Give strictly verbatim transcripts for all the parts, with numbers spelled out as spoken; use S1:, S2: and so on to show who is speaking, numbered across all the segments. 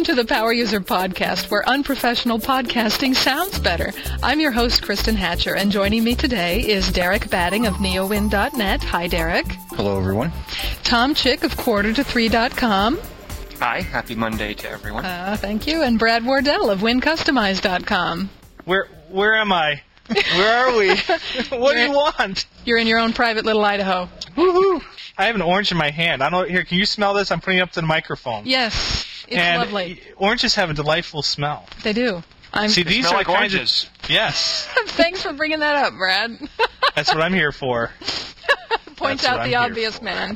S1: to the Power User Podcast, where unprofessional podcasting sounds better. I'm your host, Kristen Hatcher, and joining me today is Derek Batting of Neowin dot net. Hi, Derek.
S2: Hello, everyone.
S1: Tom Chick of quarter to three dot com.
S3: Hi, happy Monday to everyone.
S1: Uh, thank you. And Brad Wardell of Win Customize dot com.
S4: Where where am I? Where are we? What do you want?
S1: You're in your own private little Idaho.
S4: Woohoo! I have an orange in my hand. I don't here. Can you smell this? I'm putting it up to the microphone.
S1: Yes, it's
S4: and
S1: lovely.
S4: Oranges have a delightful smell.
S1: They do. I'm
S4: See, these
S3: smell
S4: are
S3: like
S4: kinds
S3: oranges.
S4: Of, yes.
S1: Thanks for bringing that up, Brad.
S4: That's what I'm here for.
S1: Point
S4: That's
S1: out
S4: what
S1: the
S4: I'm
S1: obvious,
S4: here for.
S1: man.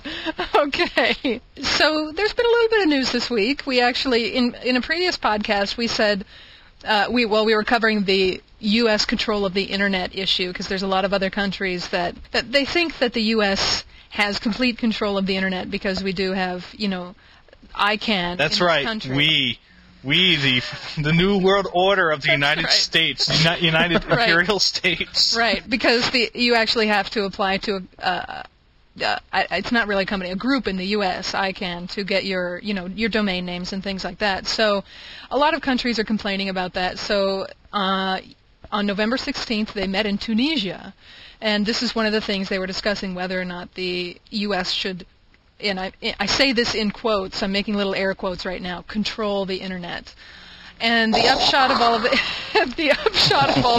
S1: Okay. So there's been a little bit of news this week. We actually, in in a previous podcast, we said, uh, we well, we were covering the U S control of the Internet issue, because there's a lot of other countries that, that they think that the U S has complete control of the Internet because we do have, you know, I CANN
S4: That's
S1: in this
S4: right.
S1: country.
S4: We, we, the the new world order of the
S1: That's
S4: United
S1: right.
S4: States, Uni- United
S1: Right.
S4: Imperial States.
S1: Right, because the you actually have to apply to a, uh, uh, it's not really a company, a group in the U S, I CANN, to get your, you know, your domain names and things like that. So a lot of countries are complaining about that. So uh, on November sixteenth, they met in Tunisia, and this is one of the things they were discussing, whether or not the U S should, and I, I say this in quotes, I'm making little air quotes right now, control the Internet. And the upshot of all of it, the upshot of all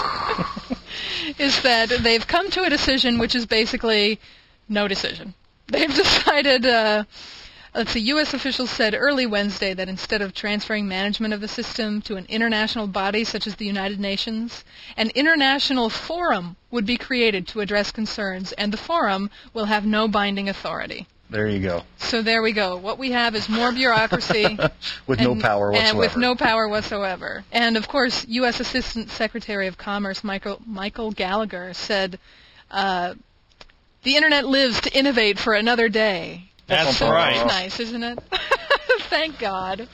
S1: this is that they've come to a decision which is basically no decision. They've decided, uh, let's see, U S officials said early Wednesday that instead of transferring management of the system to an international body such as the United Nations, an international forum would be created to address concerns, and the forum will have no binding authority.
S2: There you go.
S1: So there we go. What we have is more bureaucracy.
S2: With
S1: and,
S2: no power whatsoever.
S1: And with no power whatsoever. And, of course, U S Assistant Secretary of Commerce Michael, Michael Gallagher said, uh, the Internet lives to innovate for another day.
S4: That's
S1: so
S4: right.
S1: That's nice, isn't it? Thank God.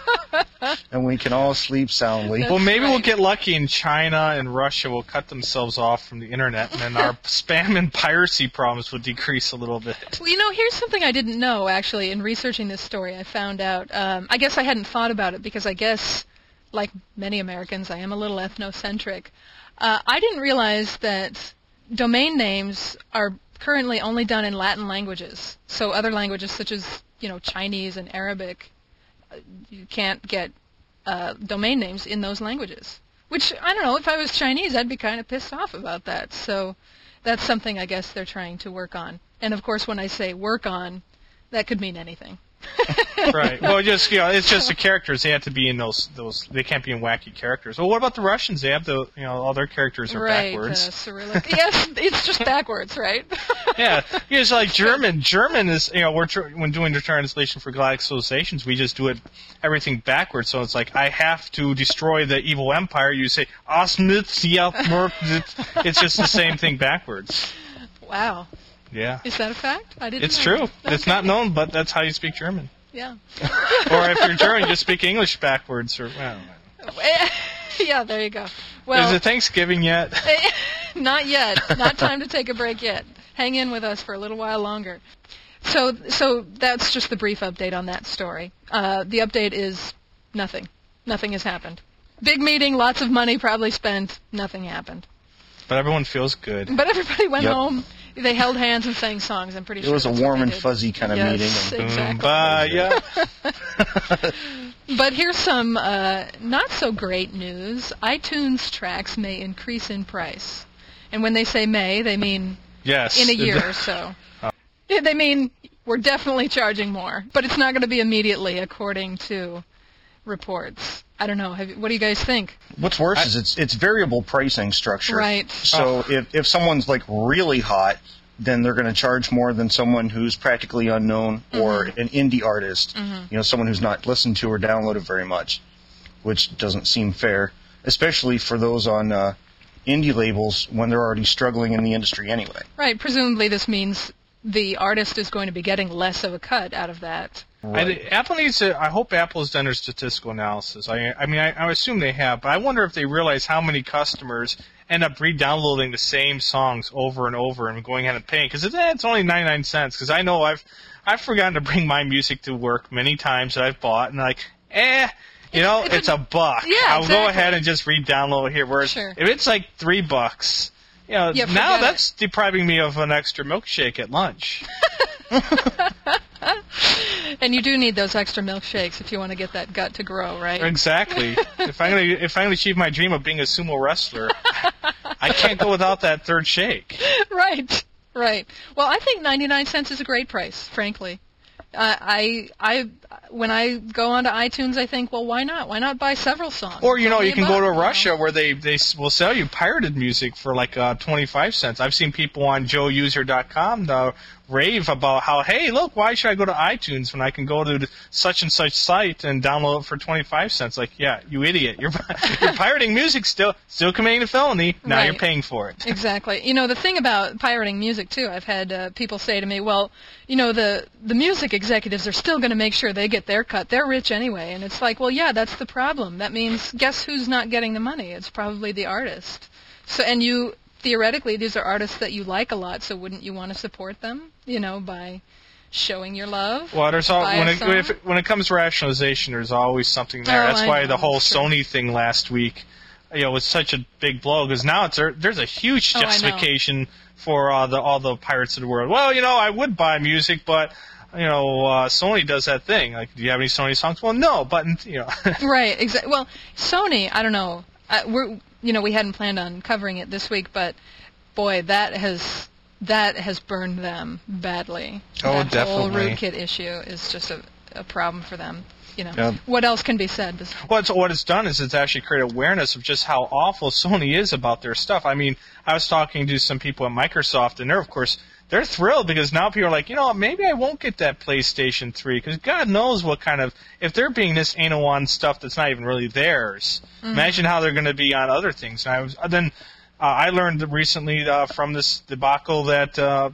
S2: And we can all sleep soundly.
S1: That's
S4: Well, maybe we'll
S1: right.
S4: get lucky and China and Russia will cut themselves off from the Internet, and then our spam and piracy problems will decrease a little bit.
S1: Well, you know, here's something I didn't know, actually, in researching this story. I found out, um, I guess I hadn't thought about it because I guess, like many Americans, I am a little ethnocentric. Uh, I didn't realize that domain names are currently only done in Latin languages. So other languages such as, you know, Chinese and Arabic, uh, you can't get uh, domain names in those languages. Which, I don't know, if I was Chinese, I'd be kind of pissed off about that. So that's something I guess they're trying to work on. And, of course, when I say work on, that could mean anything.
S4: Right. Well, just you know, it's just the characters. They have to be in those those. They can't be in wacky characters. Well, what about the Russians? They have the you know all their characters are
S1: right,
S4: backwards.
S1: Uh, Cyrillic. Yes, it's just backwards, right?
S4: Yeah, it's like German. German is you know we're tr- when doing the translation for Galactic Civilizations, we just do it everything backwards. So it's like I have to destroy the evil empire. You say Osmith. It's just the same thing backwards.
S1: Wow.
S4: Yeah.
S1: Is that a fact? I didn't
S4: It's
S1: know
S4: true.
S1: that.
S4: It's not known, but that's how you speak German.
S1: Yeah.
S4: Or if you're German, you speak English backwards. Or well,
S1: Yeah, there you go. Well,
S4: is it Thanksgiving yet?
S1: not yet. Not time to take a break yet. Hang in with us for a little while longer. So, so that's just the brief update on that story. Uh, the update is nothing. Nothing has happened. Big meeting, lots of money probably spent. Nothing happened.
S4: But everyone feels good.
S1: But everybody went
S2: Yep.
S1: home. They held hands and sang songs. I'm pretty
S2: It
S1: sure
S2: was a
S1: that's what
S2: warm
S1: they
S2: and
S1: did.
S2: fuzzy kind of
S1: Yes,
S2: meeting.
S1: exactly.
S4: Bye, yeah.
S1: But here's some uh, not so great news. iTunes tracks may increase in price. And when they say may, they mean
S4: Yes.
S1: in a year or so. Yeah, they mean we're definitely charging more. But it's not going to be immediately, according to reports. I don't know. Have, what do you guys think?
S2: What's worse is it's it's variable pricing structure.
S1: Right.
S2: So if, if someone's like really hot, then they're going to charge more than someone who's practically unknown or an indie artist. You know, someone who's not listened to or downloaded very much, which doesn't seem fair, especially for those on uh, indie labels when they're already struggling in the industry anyway.
S1: Right. Presumably this means the artist is going to be getting less of a cut out of that.
S4: I, Apple needs to. I hope Apple has done their statistical analysis. I, I mean, I, I assume they have, but I wonder if they realize how many customers end up re-downloading the same songs over and over and going ahead and paying because it's, eh, it's only ninety-nine cents. Because I know I've I've forgotten to bring my music to work many times that I've bought, and like eh, you
S1: It's-
S4: know,
S1: it's
S4: it's,
S1: a-
S4: a, buck.
S1: Yeah,
S4: I'll go
S1: exactly.
S4: ahead and just re-download it here. Whereas
S1: Sure.
S4: if it's like three bucks, you know,
S1: Yeah,
S4: now
S1: forget
S4: that's depriving me of an extra milkshake at lunch.
S1: And you do need those extra milkshakes if you want to get that gut to grow, right?
S4: Exactly. if I'm gonna if I'm gonna achieve my dream of being a sumo wrestler, I can't go without that third shake.
S1: Right, right. Well, I think ninety-nine cents is a great price, frankly. Uh, I, I, when I go onto iTunes, I think, well, why not? Why not buy several songs?
S4: Or you know,
S1: Only
S4: you can
S1: a
S4: go to
S1: buck, you
S4: Russia
S1: know?
S4: where they they s- will sell you pirated music for like uh, twenty-five cents. I've seen people on joe user dot com uh, rave about how, hey, look, why should I go to iTunes when I can go to such and such site and download it for twenty-five cents? Like, yeah, you idiot, you're you're pirating music still, still committing a felony. Now
S1: Right.
S4: you're paying for it.
S1: Exactly. You know, the thing about pirating music, too, I've had uh, people say to me, well, you know, the, the music executives are still going to make sure they get their cut. They're rich anyway. And it's like, well, yeah, that's the problem. That means guess who's not getting the money? It's probably the artist. So, and you, theoretically, these are artists that you like a lot, so wouldn't you want to support them, you know, by showing your love?
S4: Well, there's all,
S1: Buy a
S4: when it,
S1: song?
S4: if it, when it comes to rationalization, there's always something there.
S1: Oh,
S4: That's
S1: I
S4: why
S1: know,
S4: the whole
S1: sure.
S4: Sony thing last week, you know, was such a big blow because now it's a, there's a huge
S1: Oh, I know.
S4: justification for uh, the all the pirates of the world. Well, you know, I would buy music, but you know, uh, Sony does that thing. Like, do you have any Sony songs? Well, no, but you know.
S1: Right, exactly. Well, Sony, I don't know. I, we're, you know, we hadn't planned on covering it this week, but boy, that has that has burned them badly.
S4: Oh,
S1: that whole
S4: definitely.
S1: rootkit issue is just a, a problem for them. You know,
S2: Yeah.
S1: what else can be said? bes-
S4: Well, it's, what it's done is it's actually created awareness of just how awful Sony is about their stuff. I mean, I was talking to some people at Microsoft, and they're, of course, they're thrilled because now people are like, you know, maybe I won't get that PlayStation three because God knows what kind of, if they're being this anal on stuff that's not even really theirs, imagine how they're going to be on other things. And I was, then uh, I learned recently uh, from this debacle that uh,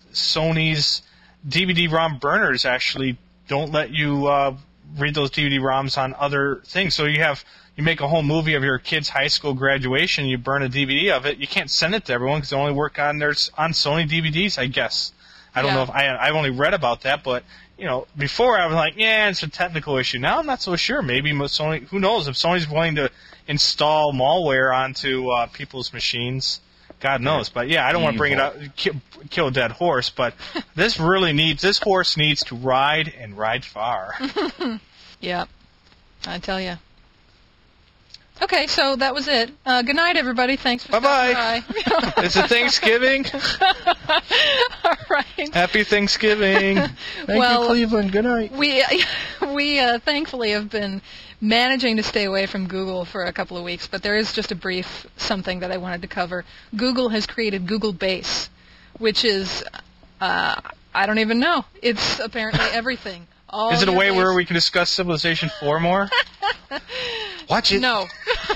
S4: Sony's D V D ROM burners actually don't let you uh, read those D V D ROMs on other things. So you have you make a whole movie of your kid's high school graduation, you burn a D V D of it. You can't send it to everyone because they only work on their on Sony D V Ds, I guess. I don't
S1: Yeah.
S4: know if I I've only read about that, but you know, before I was like, yeah, it's a technical issue. Now I'm not so sure. Maybe Sony, who knows if Sony's willing to install malware onto uh, people's machines. God knows, but yeah, I don't want to bring it up, kill, kill a dead horse, but this really needs, this horse needs to ride and ride far.
S1: Yeah, I tell you. Okay, so that was it. Uh, good night, everybody. Thanks for
S4: Bye-bye.
S1: stopping by.
S4: Is it Thanksgiving?
S1: All right.
S4: Happy Thanksgiving.
S2: Thank
S1: Well,
S2: you, Cleveland. Good night.
S1: We we uh, thankfully have been managing to stay away from Google for a couple of weeks, but there is just a brief something that I wanted to cover. Google has created Google Base, which is uh, I don't even know. It's apparently everything. All
S4: Is it a
S1: your
S4: way where
S1: base-
S4: we can discuss Civilization four more?
S2: Watch it.
S1: No.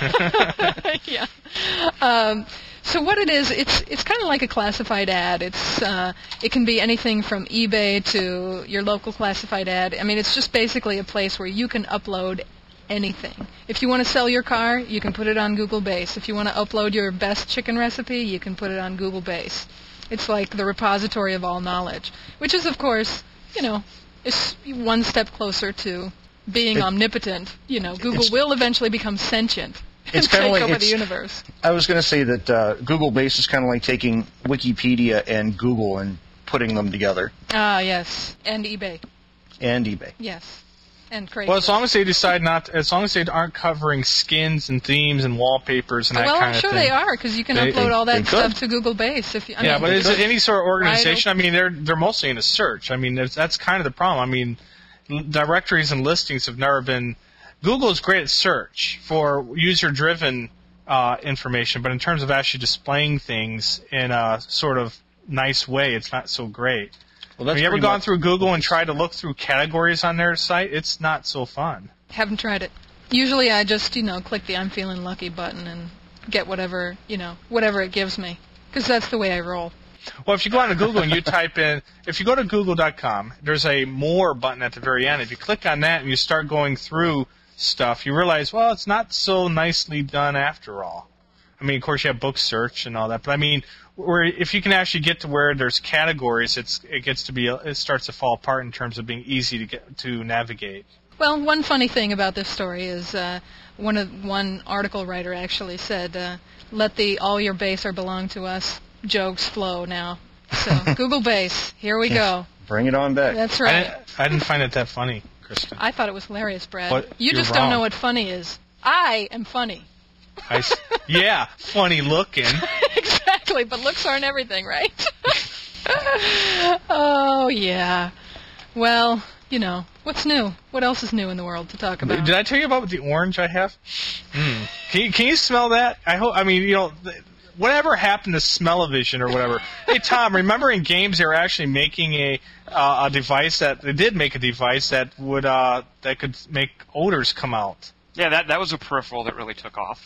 S1: Yeah. Um, so what it is, it's it's kind of like a classified ad. It's uh, it can be anything from eBay to your local classified ad. I mean, it's just basically a place where you can upload anything. If you want to sell your car, you can put it on Google Base. If you want to upload your best chicken recipe, you can put it on Google Base. It's like the repository of all knowledge, which is, of course, you know, is one step closer to being
S2: It-
S1: omnipotent. You know, Google
S2: it's-
S1: will eventually become sentient and
S2: It's kinda
S1: take
S2: like-
S1: over the
S2: it's-
S1: universe.
S2: I was going to say that uh, Google Base is kind of like taking Wikipedia and Google and putting them together,
S1: Ah, yes, and eBay,
S2: and eBay.
S1: yes, and Craigslist.
S4: Well, as long as they decide not, as long as they aren't covering skins and themes and wallpapers and that
S1: well,
S4: kind
S1: I'm
S4: of
S1: sure
S4: thing.
S1: they are because you can
S4: They-
S1: upload
S2: they-
S1: all that
S2: they
S1: stuff
S2: could.
S1: to Google Base. If you, I
S4: yeah,
S1: mean,
S4: but is it any sort of organization? I
S1: open.
S4: mean, they're they're mostly in a search. I mean, that's, that's kind of the problem. I mean, l- directories and listings have never been. Google is great at search for user-driven uh, information, but in terms of actually displaying things in a sort of nice way, it's not so great.
S2: Well,
S4: Have you ever
S2: pretty
S4: gone
S2: much-
S4: through Google and tried to look through categories on their site? It's not so fun.
S1: haven't tried it. Usually, I just you know click the "I'm feeling lucky" button and get whatever you know whatever it gives me because that's the way I roll.
S4: Well, if you go onto Google and you type in, if you go to google dot com, there's a more button at the very end. If you click on that and you start going through stuff, you realize, well, it's not so nicely done after all. I mean, of course, you have book search and all that, but I mean, where if you can actually get to where there's categories, it's it gets to be it starts to fall apart in terms of being easy to get to navigate.
S1: Well, one funny thing about this story is uh, one of one article writer actually said, uh, "Let the all your base or belong to us jokes flow now." So Google Base, here we go.
S2: Bring it on back.
S1: That's
S4: I
S1: right.
S4: didn't, I didn't find it that funny, Kristen.
S1: I thought it was hilarious, Brad.
S4: But
S1: you
S4: you're
S1: just
S4: wrong.
S1: don't know what funny is. I am funny.
S4: I s- yeah, funny looking.
S1: Exactly, but looks aren't everything, right? Oh, yeah. Well, you know, what's new? What else is new in the world to talk about?
S4: Did I tell you about the orange I have? Mm. Can you, can you smell that? I hope. I mean, you know, th- whatever happened to smell-o-vision or whatever? Hey, Tom, remember in games they were actually making a uh, a device that they did make a device that would uh, that could make odors come out.
S3: Yeah, that that was a peripheral that really took off.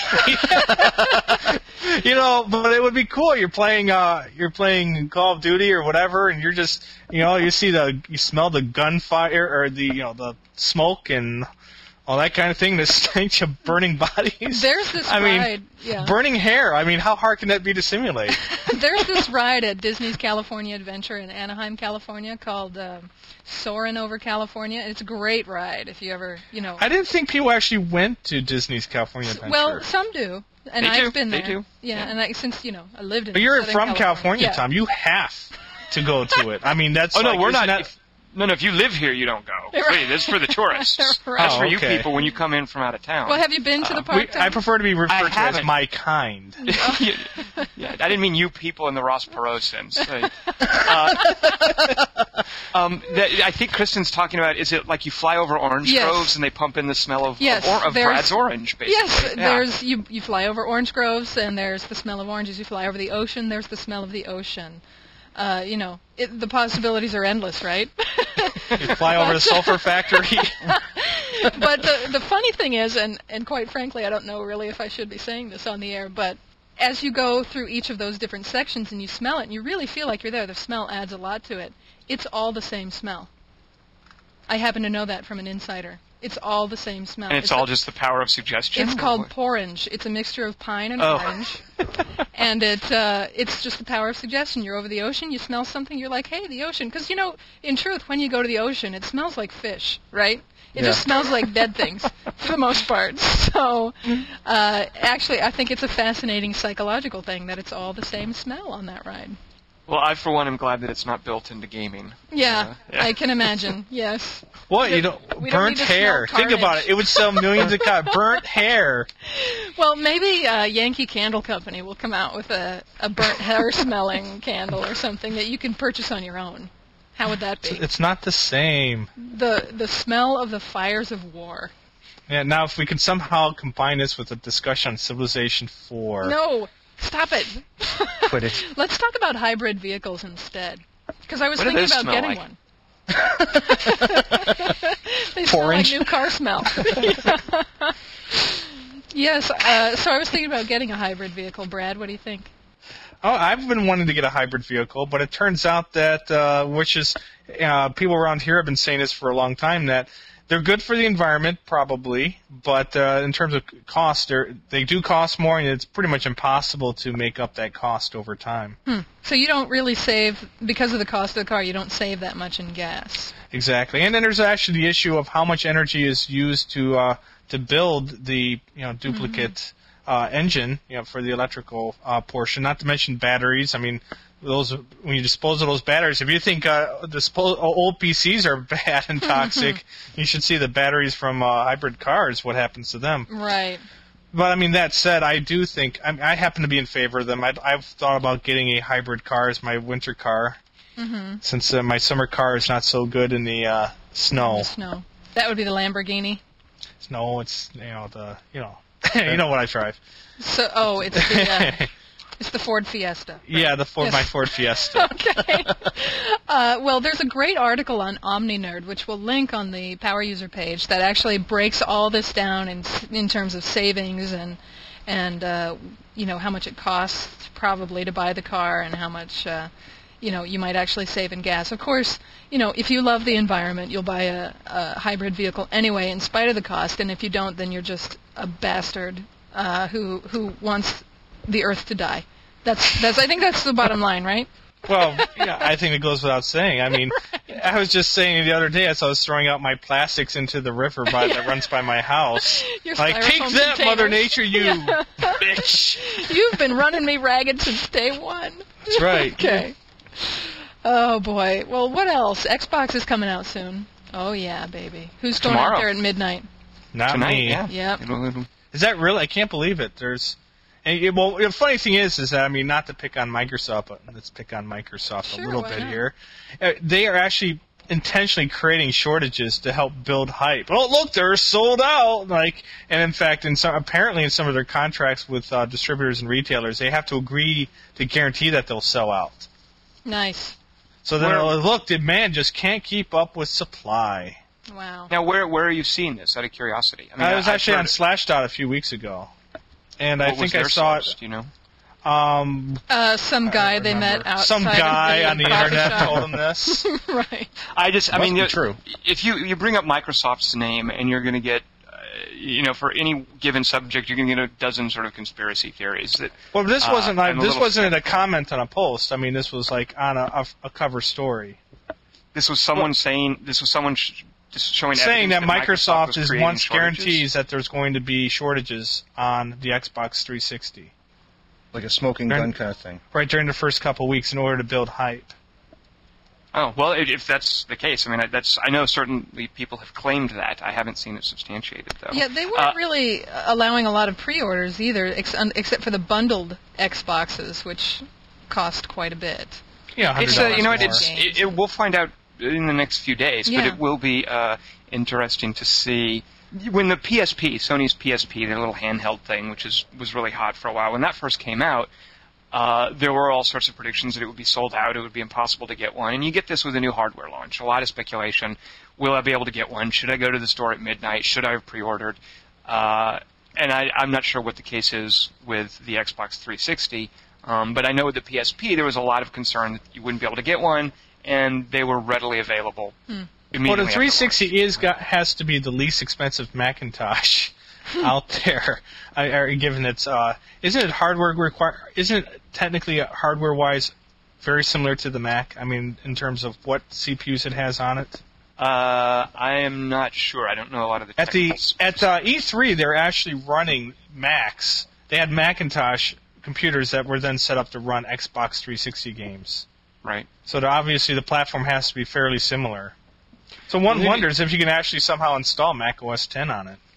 S4: You know, but it would be cool. You're playing, uh, you're playing Call of Duty or whatever, and you're just, you know, you see the, you smell the gunfire or the, you know, the smoke and all that kind of thing. The stench of burning bodies.
S1: There's this
S4: I mean,
S1: ride. Yeah.
S4: burning hair. I mean, how hard can that be to simulate?
S1: There's this ride at Disney's California Adventure in Anaheim, California, called uh, Soarin' Over California. It's a great ride if you ever, you know.
S4: I didn't think people actually went to Disney's California Adventure.
S1: Well, some do, and
S3: They
S1: I've
S3: do.
S1: been
S3: They
S1: there.
S3: do.
S1: Yeah,
S3: Yeah.
S1: and I, since you know I lived in.
S4: but you're
S1: Southern
S4: from California,
S1: Yeah.
S4: Tom. You have to go to it. I mean, that's.
S3: Oh no,
S4: like,
S3: we're
S4: isn't
S3: not.
S4: that-
S3: If, no, no. If you live here, you don't go.
S1: Right.
S3: Wait, this is for the tourists.
S1: Right.
S3: That's
S4: Oh,
S3: for you
S4: okay.
S3: people when you come in from out of town.
S1: Well, have you been to the
S3: Uh,
S1: park?
S4: we,
S1: Tom?
S4: I prefer to be referred to as
S3: haven't.
S4: my kind.
S3: yeah, yeah, I didn't mean you people in the Ross Perot sense. Uh, uh, um, that, I think Kristen's talking about, is it like you fly over orange
S1: Yes.
S3: groves and they pump in the smell of,
S1: Yes,
S3: of, or, of
S1: there's-
S3: Brad's orange, basically?
S1: Yes,
S3: Yeah.
S1: there's you. You fly over orange groves, and there's the smell of oranges. You fly over the ocean. There's the smell of the ocean. Uh, you know, it, the possibilities are endless, right?
S4: You fly over the sulfur factory.
S1: But the the funny thing is, and and quite frankly, I don't know really if I should be saying this on the air, but as you go through each of those different sections and you smell it, and you really feel like you're there, the smell adds a lot to it. It's all the same smell. I happen to know that from an insider. It's all the same smell.
S3: And it's, all just the power of suggestion?
S1: It's
S3: or
S1: called
S3: what?
S1: porridge. It's a mixture of pine and
S4: Oh.
S1: orange, and it uh, it's just the power of suggestion. You're over the ocean, you smell something, you're like, hey, the ocean. Because, you know, in truth, when you go to the ocean, it smells like fish, right? It
S2: Yeah.
S1: just smells like dead things for the most part. So, uh, actually, I think it's a fascinating psychological thing that it's all the same smell on that ride.
S3: Well, I, for one, am glad that it's not built into gaming.
S1: Yeah,
S3: Uh, yeah.
S1: I can imagine. Yes.
S4: What, you know,
S1: We don't
S4: burnt
S1: need to smell
S4: hair. Think about
S1: carnage.
S4: it. It would sell millions of copies. Burnt hair.
S1: Well, maybe uh, Yankee Candle Company will come out with a, a burnt hair smelling candle or something that you can purchase on your own. How would that be?
S4: It's not the same.
S1: The the smell of the fires of war.
S4: Yeah. Now, if we could somehow combine this with a discussion on Civilization four.
S1: No, stop it.
S2: Quit it.
S1: Let's talk about hybrid vehicles instead. Because I was
S3: What do
S1: thinking
S3: those
S1: about
S3: smell
S1: getting
S3: like?
S1: one. They smell
S2: Orange.
S1: like new car smell. Yes, uh, so I was thinking about getting a hybrid vehicle. Brad, what do you think?
S4: Oh, I've been wanting to get a hybrid vehicle, but it turns out that, uh, which is, uh, people around here have been saying this for a long time, that they're good for the environment, probably, but uh, in terms of cost, they're, they do cost more, and it's pretty much impossible to make up that cost over time.
S1: Hmm. So you don't really save, because of the cost of the car, you don't save that much in gas.
S4: Exactly, and then there's actually the issue of how much energy is used to uh, to build the you know duplicate uh, engine, you know, for the electrical uh, portion. Not to mention batteries. I mean, those when you dispose of those batteries, if you think uh, dispose, old P Cs are bad and toxic, you should see the batteries from uh, hybrid cars. What happens to them?
S1: Right.
S4: But I mean, that said, I do think I, I happen to be in favor of them. I, I've thought about getting a hybrid car as my winter car,
S1: Mm-hmm.
S4: since uh, my summer car is not so good in the uh, snow.
S1: The snow. That would be the Lamborghini.
S4: Snow, it's you know the you know you know what I drive.
S1: So, oh, it's the uh, it's the Ford Fiesta.
S4: Yeah, the Ford,
S1: Yes.
S4: my Ford Fiesta.
S1: Okay. Uh, well, there's a great article on OmniNerd, which we'll link on the Power User page, that actually breaks all this down in in terms of savings and and uh, you know how much it costs probably to buy the car and how much uh, you know you might actually save in gas. Of course, you know if you love the environment, you'll buy a, a hybrid vehicle anyway, in spite of the cost. And if you don't, then you're just a bastard uh, who who wants the Earth to die. That's that's. I think that's the bottom line, right?
S4: Well, yeah, I think it goes without saying. I mean, I was just saying the other day as I was throwing out my plastics into the river by, that runs by my house.
S1: Your
S4: Like,
S1: styrofoam
S4: take that,
S1: containers.
S4: Mother Nature, you
S1: Yeah.
S4: bitch.
S1: You've been running me ragged since day one.
S4: That's right.
S1: Okay. Oh, boy. Well, what else? Xbox is coming out soon. Oh, yeah, baby. Who's going
S3: Tomorrow.
S1: out there at midnight?
S4: Not
S3: Tonight,
S4: me.
S3: yeah.
S1: Yep.
S3: It'll- it'll-
S4: Is that really? I can't believe it. There's, and it, well, the funny thing is, is that I mean, not to pick on Microsoft, but let's pick on Microsoft
S1: Sure,
S4: a little
S1: why
S4: bit
S1: not?
S4: here. Uh, they are actually intentionally creating shortages to help build hype. Oh, look, they're sold out! Like, and in fact, in some apparently in some of their contracts with uh, distributors and retailers, they have to agree to guarantee that they'll sell out.
S1: Nice.
S4: So then,
S3: Where-
S4: uh, look, demand just can't keep up with supply.
S1: Wow.
S3: Now, where where are you seeing this? Out of curiosity. I mean,
S4: I was
S3: I've
S4: actually
S3: heard
S4: on
S3: it.
S4: Slashdot a few weeks ago, and I
S3: What was
S4: think I
S3: their
S4: saw
S3: source,
S4: it.
S3: Do you know?
S4: Um,
S1: Uh, some guy they met
S2: remember.
S1: outside
S4: some guy
S1: of the
S4: on the
S1: coffee
S4: internet
S1: shop.
S4: told him this.
S1: Right.
S3: I just, I
S2: Must
S3: mean,
S2: be
S3: you-
S2: true.
S3: if you you bring up Microsoft's name and you're going to get, uh, you know, for any given subject, you're going to get a dozen sort of conspiracy theories that.
S4: Well, this
S3: Uh,
S4: wasn't like
S3: I'm a
S4: this
S3: little
S4: wasn't a
S3: skeptical.
S4: comment on a post. I mean, this was like on a, a, a cover story
S3: This was someone saying. This was someone sh- just showing
S4: saying that
S3: evidence
S4: Microsoft
S3: was
S4: is
S3: creating
S4: once
S3: shortages.
S4: guarantees that there's going to be shortages on the Xbox three sixty
S2: Like a smoking
S4: Right.
S2: gun kind of thing.
S4: right during the first couple of weeks in order to build hype.
S3: Oh well, if if that's the case, I mean, I- that's I know certainly people have claimed that. I haven't seen it substantiated though.
S1: Yeah, they weren't
S3: Uh,
S1: really allowing a lot of pre-orders either, ex- un- except for the bundled Xboxes, which cost quite a bit.
S4: Yeah,
S3: It's
S4: $one hundred
S3: uh, you know what,
S4: more.
S3: it's it, it, we'll find out in the next few days, but
S1: Yeah.
S3: it will be uh, interesting to see when the P S P, Sony's P S P, their little handheld thing, which is was really hot for a while. When that first came out, uh, there were all sorts of predictions that it would be sold out, it would be impossible to get one, and you get this with a new hardware launch. A lot of speculation: will I be able to get one? Should I go to the store at midnight? Should I have pre-ordered? Uh, and I, I'm not sure what the case is with the Xbox three sixty. Um, but I know with the P S P, there was a lot of concern that you wouldn't be able to get one, and they were readily available.
S1: Hmm.
S4: Well,
S3: Immediately
S4: the three
S3: after launch.
S4: sixty is got, has to be the least expensive Macintosh out there. I, I, given its, uh, isn't it hardware require? Isn't it technically hardware wise very similar to the Mac? I mean, in terms of what C P Us it has on it.
S3: Uh, I am not sure. I don't know a lot of the
S4: At the
S3: technical
S4: at uh, E three, they're actually running Macs. They had Macintosh computers that were then set up to run Xbox three sixty games.
S3: right.
S4: So the, obviously the platform has to be fairly similar. So one
S3: Maybe-
S4: wonders if you can actually somehow install Mac O S ten on it.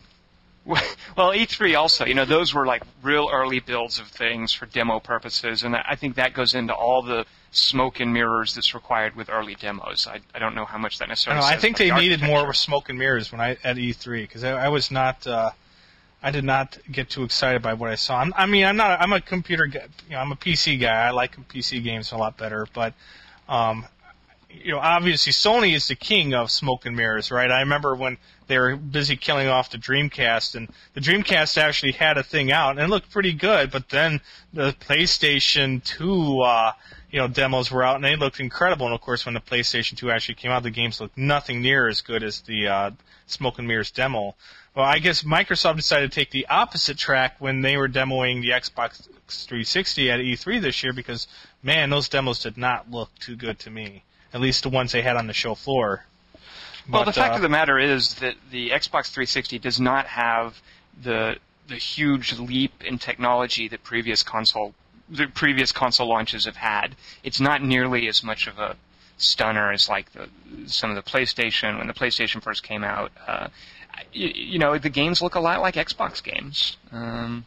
S3: Well, E three also, you know, those were like real early builds of things for demo purposes, and I think that goes into all the smoke and mirrors that's required with early demos. I, I don't know how much that
S4: I,
S3: necessarily.
S4: don't know, I
S3: says
S4: think
S3: about
S4: they
S3: the
S4: needed more
S3: architecture.
S4: smoke and mirrors when I at E three because I, I was not. Uh, I did not get too excited by what I saw. I'm, I mean, I'm not. I'm a computer guy. You know, I'm a P C guy. I like P C games a lot better. But, um, you know, obviously Sony is the king of smoke and mirrors, right? I remember when they were busy killing off the Dreamcast, and the Dreamcast actually had a thing out, and it looked pretty good. But then the PlayStation two, uh, you know, demos were out, and they looked incredible. And of course, when the PlayStation two actually came out, the games looked nothing near as good as the uh, smoke and mirrors demo. Well, I guess Microsoft decided to take the opposite track when they were demoing the Xbox three sixty at E three this year because, man, those demos did not look too good to me. At least the ones they had on the show floor.
S3: Well,
S4: But,
S3: the fact
S4: uh,
S3: of the matter is that the Xbox three sixty does not have the the huge leap in technology that previous console the previous console launches have had. It's not nearly as much of a stunner as like the some of the PlayStation when the PlayStation first came out. Uh, you, you know, the games look a lot like Xbox games, um,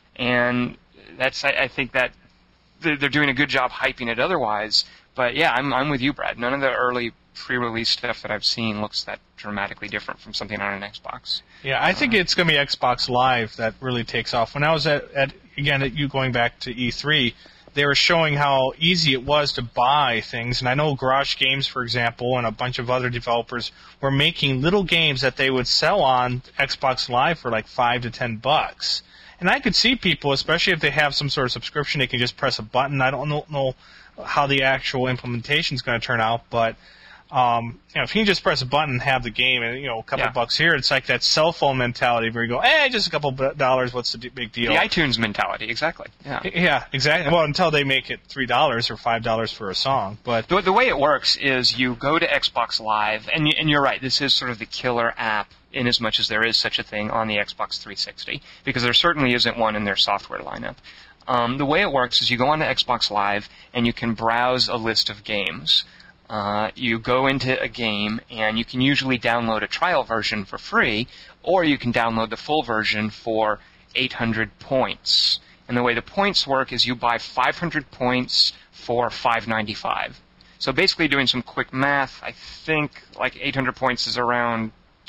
S3: and that's I, I think that they're, they're doing a good job hyping it otherwise. But yeah, I'm I'm with you, Brad. None of the early pre-release stuff that I've seen looks that dramatically different from something on an Xbox.
S4: Yeah, I think it's going to be Xbox Live that really takes off. When I was at, at again, at you going back to E three, they were showing how easy it was to buy things. And I know Garage Games, for example, and a bunch of other developers were making little games that they would sell on Xbox Live for like five to ten bucks. And I could see people, especially if they have some sort of subscription, they can just press a button. I don't know, know how the actual implementation is going to turn out, but Um, you know, if you can just press a button and have the game, and you know, a couple
S3: Yeah.
S4: bucks here, it's like that cell phone mentality where you go, "Eh, just a couple bu- dollars. What's the d- big deal?"
S3: The iTunes mentality, exactly. Yeah.
S4: Yeah, exactly. Well, until they make it three dollars or five dollars for a song, but
S3: The, the way it works is you go to Xbox Live, and, you, and you're right, this is sort of the killer app in as much as there is such a thing on the Xbox three sixty, because there certainly isn't one in their software lineup. Um, the way it works is you go onto Xbox Live, and you can browse a list of games. Uh, you go into a game, and you can usually download a trial version for free, or you can download the full version for eight hundred points. And the way the points work is you buy five hundred points for five ninety-five. So basically, doing some quick math, I think like eight hundred points is around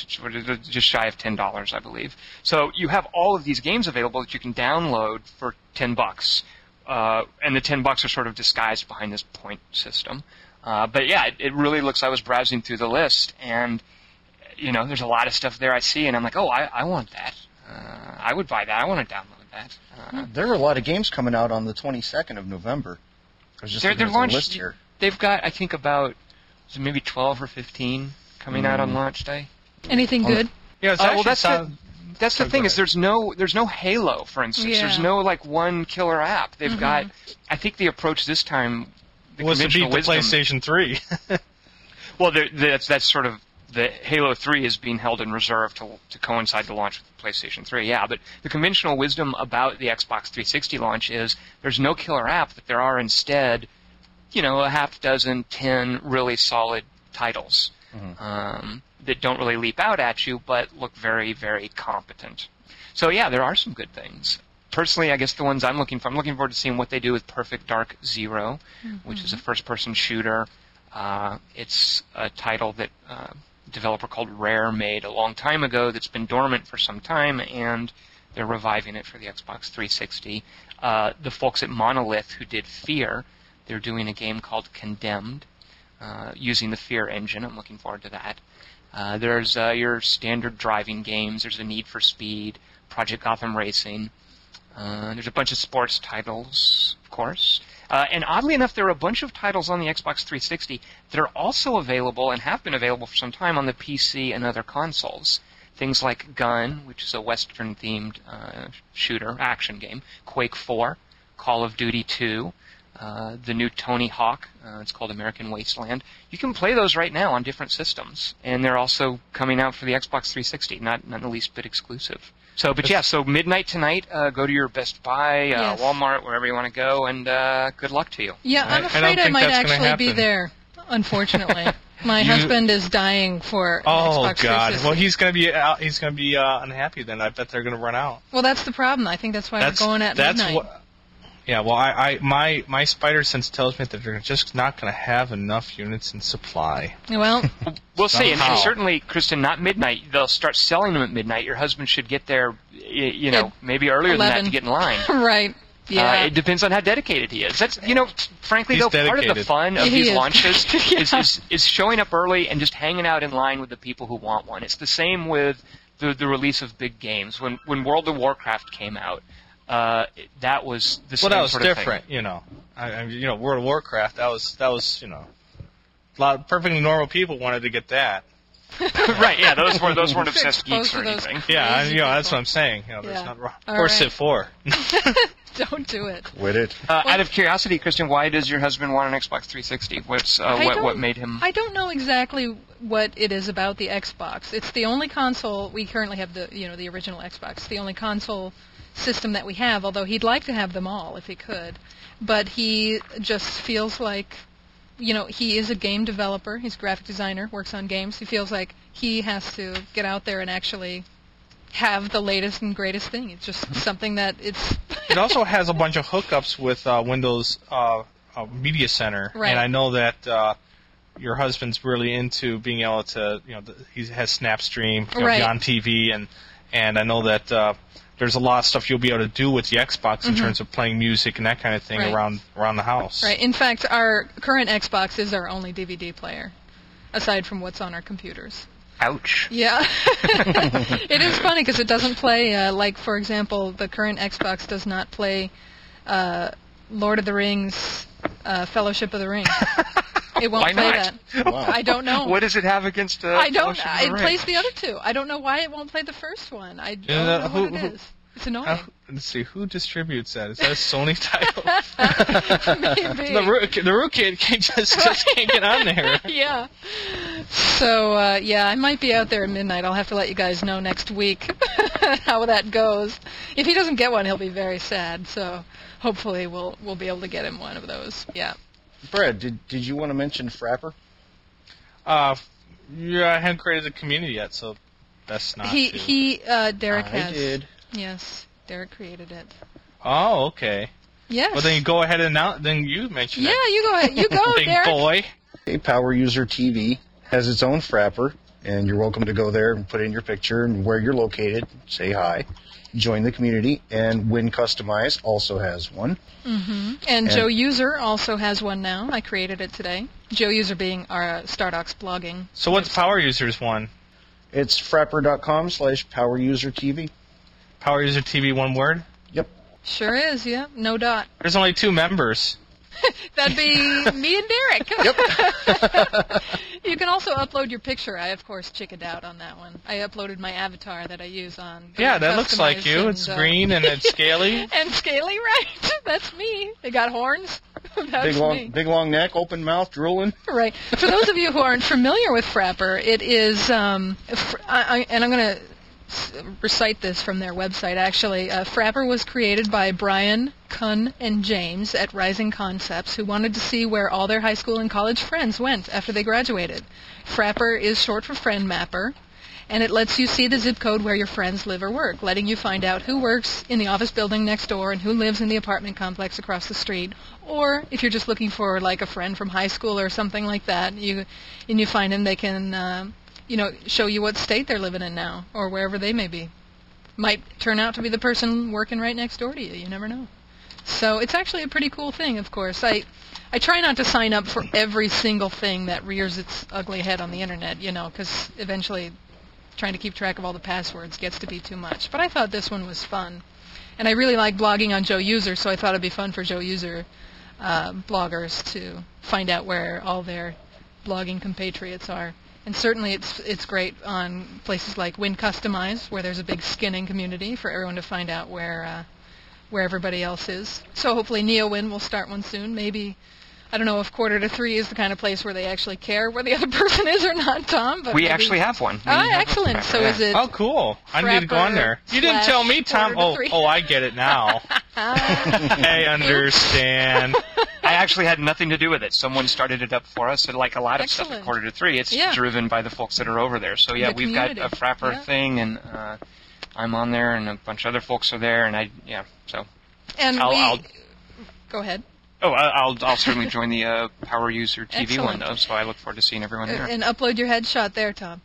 S3: just shy of ten dollars, I believe. So you have all of these games available that you can download for ten bucks, uh, and the ten bucks are sort of disguised behind this point system. Uh, but yeah, it, it really looks. I was browsing through the list, and you know, there's a lot of stuff there I see, and I'm like, oh, I, I want that. Uh, I would buy that. I want to download that. Uh,
S2: There are a lot of games coming out on the twenty-second of November. I was just
S3: they're
S2: looking
S3: they're
S2: at the
S3: launched.
S2: list here.
S3: They've got, I think, about is it maybe twelve or fifteen coming out on launch day.
S1: Anything
S2: On the-
S1: good?
S4: yeah, it's
S3: Uh, well,
S4: actually
S3: that's the,
S4: sound-
S3: that's the
S4: Oh,
S3: thing
S4: go
S3: is
S4: ahead.
S3: there's no there's no Halo, for instance.
S1: Yeah.
S3: There's no like one killer app. They've got. I think the approach this time. The
S4: was to
S3: conventional
S4: beat the
S3: wisdom,
S4: PlayStation three.
S3: Well, there- that's that's sort of the Halo three is being held in reserve to to coincide the launch with the PlayStation three. Yeah, but the conventional wisdom about the Xbox three sixty launch is there's no killer app. That there are instead, you know, a half dozen, ten really solid titles um, that don't really leap out at you, but look very, very competent. So yeah, there are some good things. Personally, I guess the ones I'm looking for, I'm looking forward to seeing what they do with Perfect Dark Zero, which is a first-person shooter. Uh, it's a title that uh, a developer called Rare made a long time ago that's been dormant for some time, and they're reviving it for the Xbox three sixty. Uh, the folks at Monolith who did Fear, they're doing a game called Condemned, uh, using the Fear engine. I'm looking forward to that. Uh, there's uh, your standard driving games. There's a Need for Speed, Project Gotham Racing. Uh, there's a bunch of sports titles, of course. Uh, and oddly enough, there are a bunch of titles on the Xbox three sixty that are also available and have been available for some time on the P C and other consoles. Things like Gun, which is a Western-themed uh, shooter, action game, Quake four, Call of Duty two, uh, the new Tony Hawk, uh, it's called American Wasteland. You can play those right now on different systems, and they're also coming out for the Xbox three sixty, not, not the least bit exclusive. So, but yeah, so midnight tonight, uh, go to your Best Buy, uh,
S1: Yes.
S3: Walmart, wherever you want to go, and uh, good luck to you.
S1: Yeah,
S4: I-
S1: I'm
S4: I
S1: afraid
S4: don't
S1: I,
S4: think
S1: might
S4: that's gonna
S1: actually be
S4: happen.
S1: there, unfortunately. My
S4: You-
S1: husband is dying for an
S4: Oh
S1: Xbox
S4: God!
S1: three sixty.
S4: Well, he's gonna be out, he's gonna be uh, unhappy then. I bet they're gonna run out.
S1: Well, that's the problem. I think that's why
S4: That's
S1: we're going at
S4: that's
S1: midnight.
S4: what. Yeah, well, I, I my my spider sense tells me that they're just not gonna have enough units in supply.
S1: Well,
S3: We'll see, and,
S4: Somehow.
S3: and certainly, Kristen, not midnight. They'll start selling them at midnight. Your husband should get there, y- you know,
S1: At
S3: maybe earlier than that
S1: eleven.
S3: to get in line.
S1: right. Yeah.
S3: Uh, it depends on how dedicated he is. That's you know, frankly
S4: He's
S3: though, part of the
S4: dedicated.
S3: fun of
S1: He
S3: these
S1: is.
S3: launches
S1: Yeah.
S3: is, is is showing up early and just hanging out in line with the people who want one. It's the same with the the release of big games. When when World of Warcraft came out, uh, it- that was the
S4: Well,
S3: same
S4: that was
S3: sort of
S4: different, you know. I, I, you know, World of Warcraft. That was that was you know, a lot of perfectly normal people wanted to get that.
S3: thing. Right? Yeah, those were those weren't obsessed
S1: Exposed
S3: geeks or
S1: to those
S3: anything.
S4: Yeah, I,
S1: Crazy
S4: you know, that's
S1: people.
S4: what I'm saying. You know, there's
S1: Yeah.
S4: not wrong.
S1: All
S4: Or
S1: right.
S4: Civ four.
S1: Don't do it.
S2: Quit it.
S3: Uh, out of curiosity, Kristen, why does your husband want an Xbox three sixty? What's uh,
S1: I
S3: what
S1: don't-
S3: what made him?
S1: I don't know exactly what it is about the Xbox. It's the only console we currently have. The you know the original Xbox. The only console system that we have. Although he'd like to have them all if he could, but he just feels like, you know, he is a game developer. He's a graphic designer, works on games. He feels like he has to get out there and actually have the latest and greatest thing. It's just something that it's.
S4: It also has a bunch of hookups with uh, Windows uh, uh, Media Center,
S1: Right.
S4: and I know that uh, your husband's really into being able to, you know, th- he has Snapstream, you know,
S1: Right.
S4: Beyond T V, and and I know that uh, there's a lot of stuff you'll be able to do with the Xbox in terms of playing music and that kind of thing
S1: Right.
S4: around around the house.
S1: Right. In fact, our current Xbox is our only D V D player, aside from what's on our computers.
S3: Ouch.
S1: Yeah. It is funny because it doesn't play, uh, like, for example, the current Xbox does not play uh, Lord of the Rings, uh, Fellowship of the Ring. It won't
S3: Why
S1: play
S3: not?
S1: that.
S2: Wow.
S1: I don't know.
S3: What does it have against uh,
S1: I don't.
S3: Fellowship of the
S1: It
S3: Ring?
S1: plays the other two. I don't know why it won't play the first one. I don't
S4: Yeah,
S1: know
S4: who-
S1: what it
S4: who-
S1: is. It's annoying.
S4: Uh, let's see, who distributes that? Is that a Sony title?
S1: Maybe.
S4: the Root the Root Kid can't just, just can't get on there.
S1: Yeah. So uh, yeah, I might be out there at midnight. I'll have to let you guys know next week how that goes. If he doesn't get one, he'll be very sad. So hopefully we'll we'll be able to get him one of those. Yeah.
S2: Brad, did did you want to mention Frapper?
S4: Uh, yeah, I haven't created a community yet, so that's not.
S1: He
S4: to.
S1: he uh, Derek
S2: I
S1: has.
S2: did.
S1: Yes, Derek created it.
S4: Oh, okay.
S1: Yes.
S4: Well, then you go ahead and now. Then you mention
S1: yeah,
S4: it.
S1: you go ahead. You go,
S4: Big
S1: Derek.
S4: boy.
S2: Hey, Power User T V has its own Frapper, and you're welcome to go there and put in your picture and where you're located, say hi, join the community, and Win Customize also has one.
S1: Mm-hmm. And,
S2: And-
S1: Joe User also has one now. I created it today. Joe User being our uh, Stardocs blogging.
S4: So what's Power Users one?
S2: It's frapper.com slash Power User TV.
S4: Power User T V, one word.
S2: Yep.
S1: Sure is, yeah. No dot.
S4: There's only two members.
S1: That'd be me and Derek.
S2: Yep.
S1: You can also upload your picture. I, of course, chickened out on that one. I uploaded my avatar that I use on.
S4: Yeah, that looks like
S1: Customize
S4: you.
S1: and,
S4: It's
S1: uh,
S4: green and it's scaly.
S1: and scaly, right? That's me. They got horns. That's
S2: Big long,
S1: me.
S2: big long neck, open mouth, drooling.
S1: Right. For those of you who aren't familiar with Frapper, it is, um, fr- I, I, and I'm going to recite this from their website, actually. Uh, Frapper was created by Brian, Kun, and James at Rising Concepts, who wanted to see where all their high school and college friends went after they graduated. Frapper is short for Friend Mapper, and it lets you see the zip code where your friends live or work, letting you find out who works in the office building next door and who lives in the apartment complex across the street. Or if you're just looking for like a friend from high school or something like that, you and you find them, they can uh, you know show you what state they're living in now or wherever they may be. Might turn out to be the person working right next door to you. You never know. So it's actually a pretty cool thing. Of course, I I try not to sign up for every single thing that rears its ugly head on the internet, you know, because eventually trying to keep track of all the passwords gets to be too much. But I thought this one was fun. And I really like blogging on Joe User, so I thought it'd be fun for Joe User uh, bloggers to find out where all their blogging compatriots are. And certainly it's it's great on places like Win Customize, where there's a big skinning community for everyone to find out where uh, where everybody else is. So hopefully NeoWin will start one soon. Maybe, I don't know if Quarter to Three is the kind of place where they actually care where the other person is or not, Tom. But
S3: We
S1: maybe-
S3: actually have one. We
S1: Ah,
S3: have a
S1: excellent.
S3: Frapper,
S1: So
S3: yeah.
S1: is it?
S4: Oh, cool. I need to go on there. You didn't
S1: slash
S4: tell me, Tom.
S1: quarter to
S4: Oh,
S1: three.
S4: oh, I get it now. I understand.
S3: I actually had nothing to do with it. Someone started it up for us, and like a lot of stuff
S1: Excellent.
S3: at Quarter to Three, it's
S1: Yeah.
S3: driven by the folks that are over there. So yeah,
S1: The
S3: we've got
S1: community.
S3: a Frapper
S1: Yeah.
S3: thing, and uh, I'm on there, and a bunch of other folks are there, and I yeah. So
S1: And
S3: I'll-
S1: we
S3: I'll-
S1: go ahead.
S3: oh, I- I'll I'll certainly join the uh, Power User T V one
S1: Excellent.
S3: though. So I look forward to seeing everyone there.
S1: And upload your headshot there, Tom.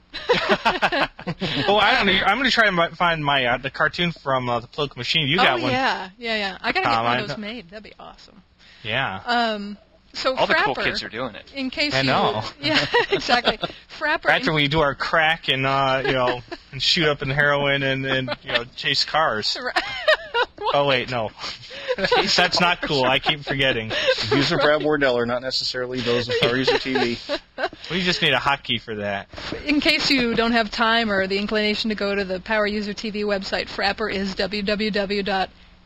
S4: Well, I don't know. I'm going to try and mi- find my uh, the cartoon from uh, the Political Machine. You got
S1: oh
S4: one.
S1: yeah, yeah, yeah. I gotta get
S4: Tom,
S1: one
S4: I
S1: of those
S4: know.
S1: made. That'd be awesome.
S4: Yeah.
S1: Um, so
S3: All the
S1: Frapper,
S3: cool kids are doing it.
S1: in case
S4: I
S1: you,
S4: know.
S1: yeah, exactly. Frapper.
S4: After
S1: in-
S4: we do our crack and uh, you know, and shoot up in heroin and, and you know, chase cars. Oh wait, no, that's not cool. I keep forgetting.
S2: User Brad Wardeller, not necessarily those of Power User T V.
S4: We just need a hotkey for that.
S1: In case you don't have time or the inclination to go to the Power User T V website, Frapper is w w w dot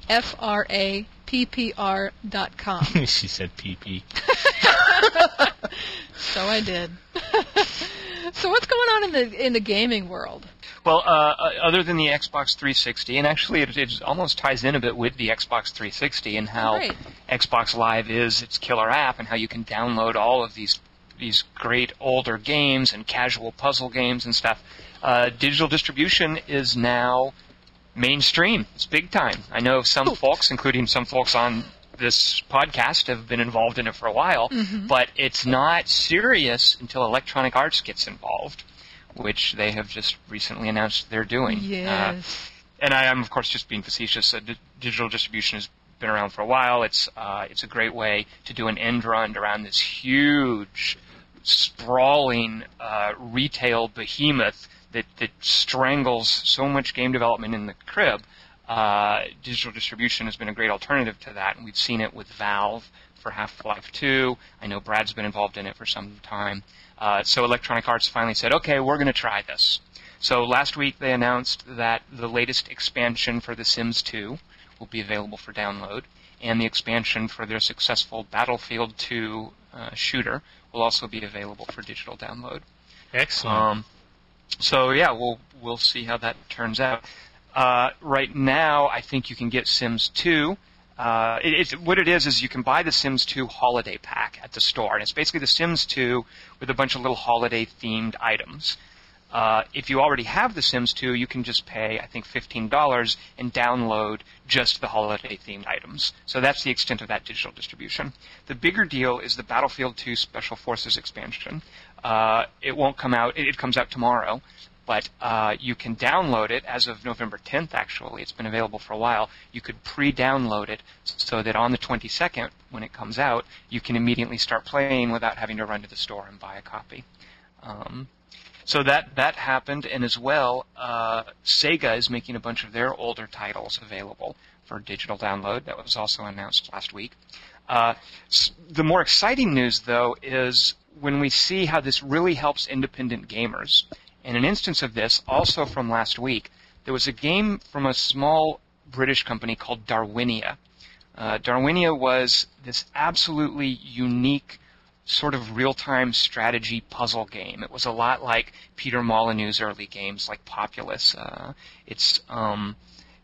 S1: frappr dot com.
S4: She said pee pee.
S1: So I did. So what's going on in the in the gaming world?
S3: Well, uh, uh, other than the Xbox three sixty, and actually it, it almost ties in a bit with the Xbox three sixty and how
S1: Great.
S3: Xbox Live is its killer app, and how you can download all of these these great older games and casual puzzle games and stuff. Uh, digital distribution is now mainstream. It's big time. I know some folks, including some folks on this podcast, have been involved in it for a while,
S1: Mm-hmm.
S3: but it's not serious until Electronic Arts gets involved, which they have just recently announced they're doing. Uh,
S1: Yes.
S3: and I am, of course, just being facetious. Uh, di- digital distribution has been around for a while. It's uh, it's a great way to do an end run around this huge, sprawling uh, retail behemoth that, that strangles so much game development in the crib. Uh, digital distribution has been a great alternative to that, and we've seen it with Valve for Half-Life two. I know Brad's been involved in it for some time. Uh, so Electronic Arts finally said, okay, we're going to try this. So last week they announced that the latest expansion for The Sims two will be available for download, and the expansion for their successful Battlefield two uh, shooter will also be available for digital download.
S4: Excellent.
S3: Um, so yeah, we'll we'll see how that turns out. Uh, right now, I think you can get Sims two. Uh, it, it, what it is is you can buy the Sims two holiday pack at the store, and it's basically the Sims two with a bunch of little holiday-themed items. Uh, if you already have the Sims two, you can just pay, I think, fifteen dollars and download just the holiday-themed items. So that's the extent of that digital distribution. The bigger deal is the Battlefield two Special Forces expansion. Uh, it won't come out, it, it comes out tomorrow, but uh, you can download it as of November tenth, actually. It's been available for a while. You could pre-download it so that on the twenty-second, when it comes out, you can immediately start playing without having to run to the store and buy a copy. Um, so that, that happened, and as well, uh, Sega is making a bunch of their older titles available for digital download. That was also announced last week. Uh, the more exciting news, though, is when we see how this really helps independent gamers. And an instance of this, also from last week, there was a game from a small British company called Darwinia. Uh, Darwinia was this absolutely unique sort of real-time strategy puzzle game. It was a lot like Peter Molyneux's early games, like Populous. Uh, it's um,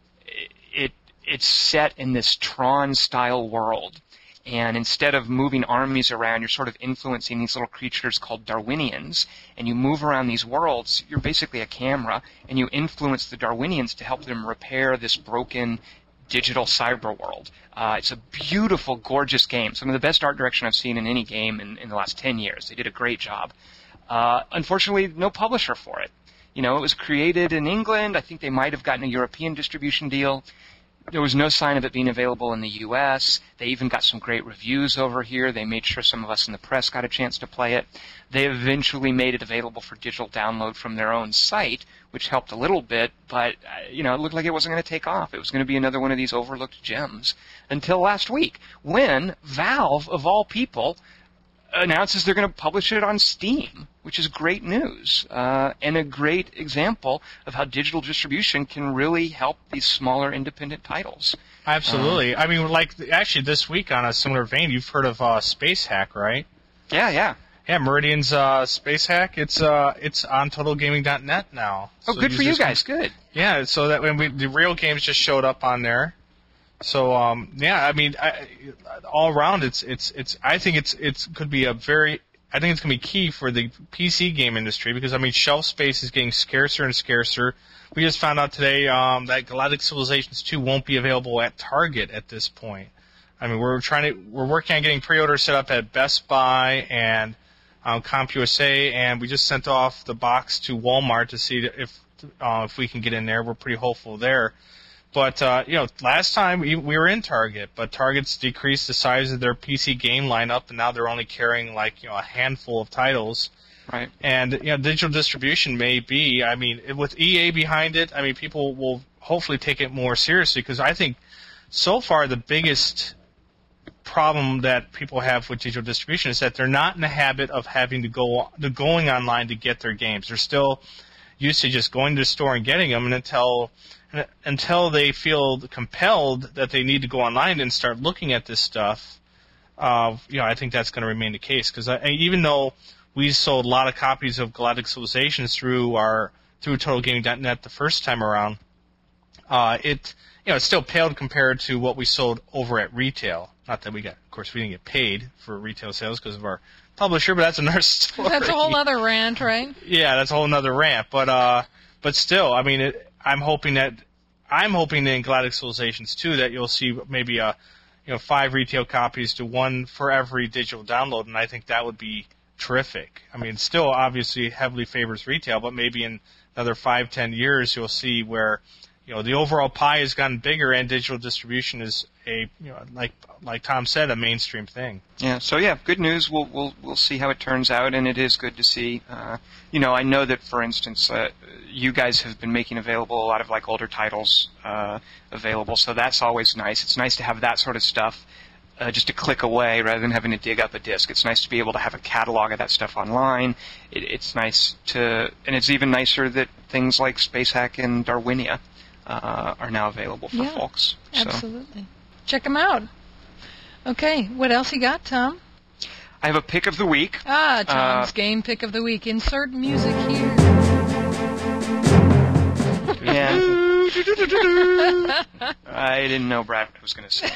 S3: it it's set in this Tron-style world. And instead of moving armies around, you're sort of influencing these little creatures called Darwinians. And you move around these worlds. You're basically a camera, and you influence the Darwinians to help them repair this broken digital cyber world. Uh, it's a beautiful, gorgeous game. Some of the best art direction I've seen in any game in, in the last ten years. They did a great job. Uh, unfortunately, no publisher for it. You know, it was created in England. I think they might have gotten a European distribution deal. There was no sign of it being available in the U S. They even got some great reviews over here. They made sure some of us in the press got a chance to play it. They eventually made it available for digital download from their own site, which helped a little bit, but uh, you know, it looked like it wasn't going to take off. It was going to be another one of these overlooked gems until last week, when Valve, of all people, announces they're going to publish it on Steam, which is great news, uh, and a great example of how digital distribution can really help these smaller independent titles.
S4: Absolutely. Um, I mean, like, actually, this week on a similar vein, you've heard of uh, Space Hack, right?
S3: Yeah, yeah.
S4: Yeah, Meridian's uh, Space Hack. It's uh, it's on Total Gaming dot net now.
S3: Oh,
S4: so
S3: good for you guys.
S4: Can,
S3: good.
S4: Yeah, so that when we the real games just showed up on there. So um, yeah, I mean, I, all around, it's it's it's. I think it's it's could be a very. I think it's going to be key for the P C game industry because I mean, shelf space is getting scarcer and scarcer. We just found out today um, that Galactic Civilizations two won't be available at Target at this point. I mean, we're trying to we're working on getting pre-orders set up at Best Buy and um, CompUSA, and we just sent off the box to Walmart to see if uh, if we can get in there. We're pretty hopeful there. But, uh, you know, last time we, we were in Target, but Target's decreased the size of their P C game lineup, and now they're only carrying, like, you know, a handful of titles.
S3: Right.
S4: And, you know, digital distribution may be, I mean, with E A behind it, I mean, people will hopefully take it more seriously, because I think so far the biggest problem that people have with digital distribution is that they're not in the habit of having to go to going online to get their games. They're still used to just going to the store and getting them, and until... until they feel compelled that they need to go online and start looking at this stuff, uh, you know, I think that's going to remain the case. Because even though we sold a lot of copies of Galactic Civilizations through our through Total Gaming dot net the first time around, uh, it you know it still paled compared to what we sold over at retail. Not that we got, of course, we didn't get paid for retail sales because of our publisher, but that's another story.
S1: That's a whole other rant, right?
S4: Yeah, that's a whole other rant. But uh, but still, I mean it. I'm hoping that I'm hoping that in Galactic Civilizations two that you'll see maybe a you know five retail copies to one for every digital download, and I think that would be terrific. I mean, still obviously heavily favors retail, but maybe in another five, ten years you'll see where you know the overall pie has gotten bigger and digital distribution is a you know like like Tom said, a mainstream thing.
S3: Yeah. So yeah, good news. We'll we'll we'll see how it turns out, and it is good to see. Uh, you know, I know that for instance, uh, you guys have been making available a lot of like older titles uh, available, so that's always nice. It's nice to have that sort of stuff uh, just a click away rather than having to dig up a disk. It's nice to be able to have a catalog of that stuff online. It, it's nice to, and it's even nicer that things like SpaceHack and Darwinia uh, are now available for
S1: Yeah,
S3: folks. So.
S1: Absolutely. Check them out. Okay, what else you got, Tom?
S3: I have a pick of the week.
S1: Ah, Tom's
S3: Uh,
S1: game pick of the week. Insert music here.
S3: Yeah. I didn't know Brad was going to sing.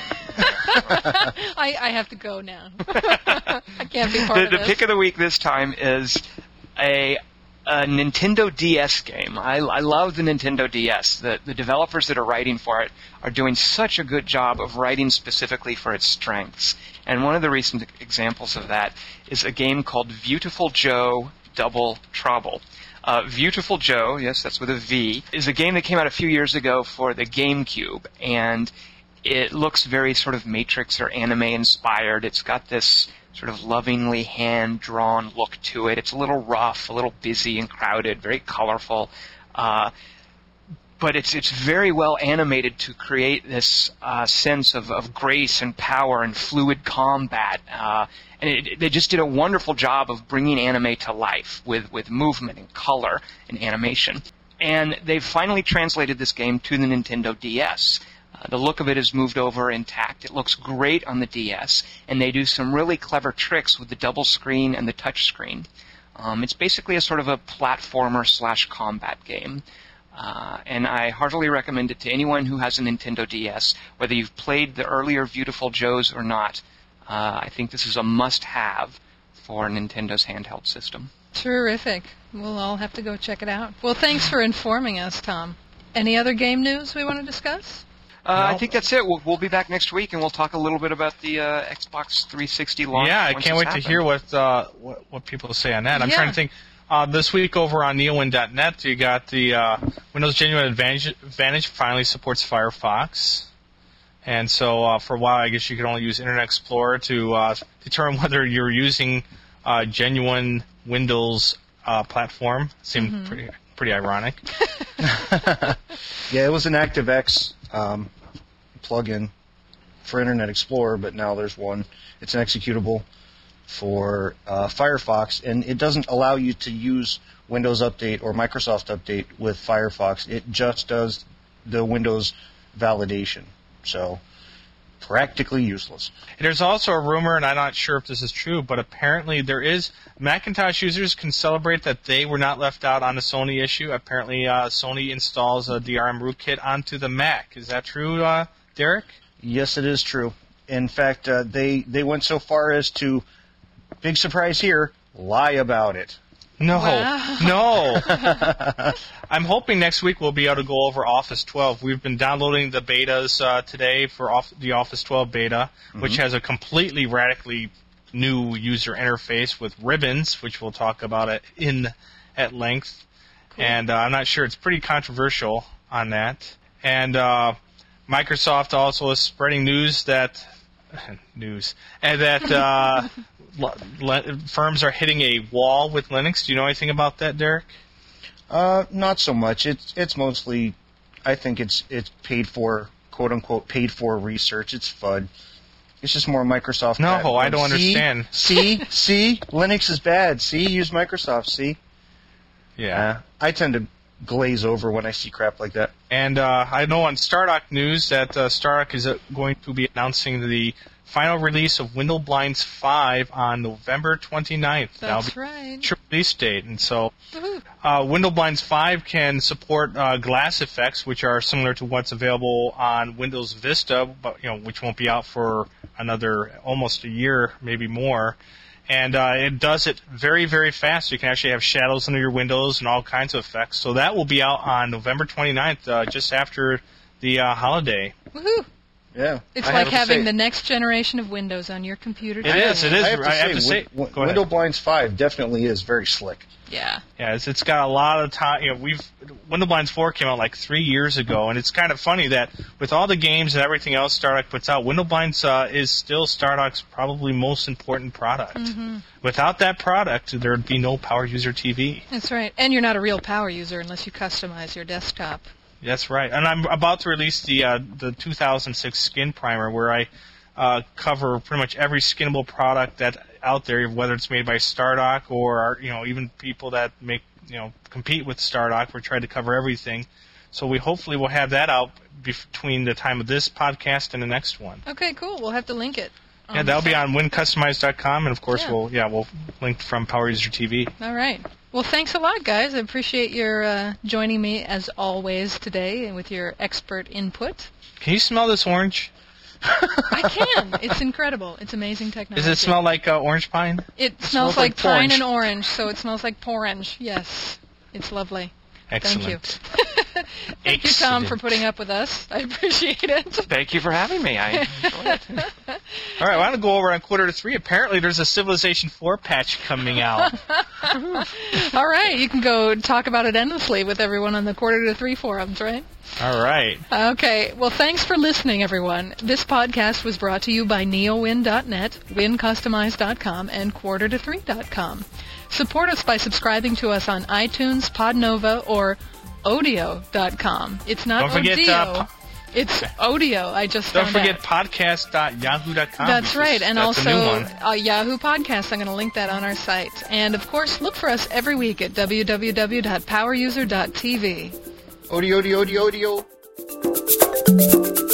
S1: I, I have to go now. I can't be part
S3: the,
S1: of
S3: the
S1: this.
S3: pick of the week this time is a, a Nintendo D S game. I, I love the Nintendo D S. The, the developers that are writing for it are doing such a good job of writing specifically for its strengths. And one of the recent examples of that is a game called Viewtiful Joe Double Trouble. Uh, Viewtiful Joe, yes, that's with a V, is a game that came out a few years ago for the GameCube, and it looks very sort of Matrix or anime inspired. It's got this sort of lovingly hand-drawn look to it. It's a little rough, a little busy and crowded, very colorful. Uh, but it's it's very well animated to create this uh, sense of, of grace and power and fluid combat. Uh, and it, they just did a wonderful job of bringing anime to life with, with movement and color and animation. And they've finally translated this game to the Nintendo D S. Uh, the look of it has moved over intact. It looks great on the D S, and they do some really clever tricks with the double screen and the touch screen. Um, it's basically a sort of a platformer slash combat game. Uh, and I heartily recommend it to anyone who has a Nintendo D S, whether you've played the earlier Viewtiful Joes or not. Uh, I think this is a must-have for Nintendo's handheld system.
S1: Terrific. We'll all have to go check it out. Well, thanks for informing us, Tom. Any other game news we want to discuss?
S3: Uh,
S4: No.
S3: I think that's it. We'll, we'll be back next week, and we'll talk a little bit about the uh, Xbox three sixty launch.
S4: Yeah, I
S3: once
S4: can't
S3: it's
S4: wait
S3: happened.
S4: to hear what, uh, what what people say on that. I'm
S1: Yeah.
S4: trying to think. Uh, this week over on neowin dot net, you got the uh, Windows Genuine Advantage, Advantage finally supports Firefox. And so uh, for a while, I guess you could only use Internet Explorer to uh, determine whether you're using uh, genuine Windows uh, platform. Seemed
S1: Mm-hmm.
S4: pretty pretty ironic.
S2: Yeah, it was an ActiveX um, plugin for Internet Explorer, but now there's one. It's an executable for uh, Firefox, and it doesn't allow you to use Windows Update or Microsoft Update with Firefox. It just does the Windows validation. So, practically useless.
S4: There's also a rumor, and I'm not sure if this is true, but apparently there is Macintosh users can celebrate that they were not left out on the Sony issue. Apparently, uh, Sony installs a D R M rootkit onto the Mac. Is that true, uh, Derek?
S2: Yes, it is true. In fact, uh, they they went so far as to, big surprise here, lie about it.
S4: No,
S1: Wow.
S4: no. I'm hoping next week we'll be able to go over Office twelve. We've been downloading the betas uh, today for off- the Office twelve beta, which has a completely radically new user interface with ribbons, which we'll talk about it in at length. And uh, I'm not sure. It's pretty controversial on that. And uh, Microsoft also is spreading news that news and that uh, l- l- firms are hitting a wall with Linux. Do you know anything about that, Derek?
S2: Uh, not so much. It's it's mostly, I think it's it's paid for, quote unquote, paid for research. It's F U D. It's just more Microsoft.
S4: No,
S2: bad.
S4: I don't
S2: See?
S4: understand.
S2: See, see, Linux is bad. See, use Microsoft. See,
S4: Yeah.
S2: uh, I tend to glaze over when I see crap like that.
S4: And uh, I know on Stardock News that uh, Stardock is uh, going to be announcing the final release of Window Blinds five on November twenty-ninth. That'll
S1: That's
S4: be
S1: right.
S4: the release date. And so
S1: Woohoo.
S4: uh, Window Blinds five can support uh, glass effects, which are similar to what's available on Windows Vista, but you know, which won't be out for another almost a year, maybe more. And uh, it does it very, very fast. You can actually have shadows under your windows and all kinds of effects. So that will be out on November twenty-ninth, uh, just after the uh, holiday.
S1: Woohoo.
S2: Yeah,
S1: It's
S2: I
S1: like
S2: have to
S1: having
S2: say-
S1: the next generation of Windows on your computer.
S4: It
S1: today.
S4: is, it is.
S2: I have to
S4: I have
S2: say,
S4: to say-
S2: Win-
S4: go ahead.
S2: Window Blinds five definitely is very slick.
S1: Yeah.
S4: Yeah, it's, it's got a lot of time. You know, we've Window Blinds four came out like three years ago, and it's kind of funny that with all the games and everything else Stardock puts out, Window Blinds uh, is still Stardock's probably most important product.
S1: Mm-hmm.
S4: Without that product, there would be no Power User T V.
S1: That's right. And you're not a real power user unless you customize your desktop.
S4: That's right. And I'm about to release the uh, the two thousand six Skin Primer, where I uh, cover pretty much every skinnable product that's out there, whether it's made by Stardock or you know even people that make you know compete with Stardock. We're trying to cover everything. So we hopefully will have that out between the time of this podcast and the next one.
S1: Okay, cool. We'll have to link it.
S4: Yeah, that'll be on win customized dot com, and of course
S1: Yeah.
S4: we'll yeah we'll link from Power User T V.
S1: All right. Well, thanks a lot, guys. I appreciate your uh, joining me as always today with your expert input.
S4: Can you smell this orange?
S1: I can. It's incredible. It's amazing technology.
S4: Does it smell like uh, orange pine?
S1: It smells,
S4: smells
S1: like,
S4: like
S1: pine
S4: orange.
S1: and orange, so it smells like porange. Yes. It's lovely.
S4: Excellent.
S1: Thank you. Thank you, Tom,
S4: Excellent.
S1: for putting up with us. I appreciate it.
S3: Thank you for having me. I enjoyed it.
S4: All right, I want to go over on quarter to three. Apparently, there's a Civilization four patch coming out.
S1: All right. You can go talk about it endlessly with everyone on the Quarter to Three forums, right?
S4: All right.
S1: Okay. Well, thanks for listening, everyone. This podcast was brought to you by neowin dot net, win customized dot com, and quarter to three dot com. Support us by subscribing to us on iTunes, Podnova, or Odeo dot com. It's not
S4: Don't forget,
S1: Odeo.
S4: uh, po-
S1: It's Odeo. I just
S4: Don't
S1: found
S4: forget
S1: out.
S4: podcast dot yahoo dot com.
S1: That's right, and
S4: that's a new
S1: also
S4: one.
S1: uh, Yahoo Podcast. I'm going to link that on our site. And, of course, look for us every week at w w w dot power user dot t v.
S2: Odie, odie, odie, odie.